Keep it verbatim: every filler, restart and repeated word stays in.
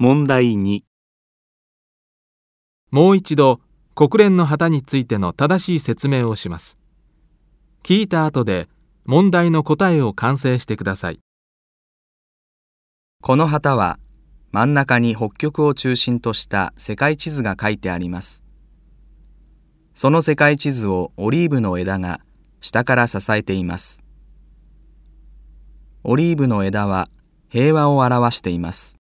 問題に。 もう一度国連の旗についての正しい説明をします。聞いた後で問題の答えを完成してください。 この旗は真ん中に北極を中心とした世界地図が書いてあります。その世界地図をオリーブの枝が下から支えています。オリーブの枝は平和を表しています。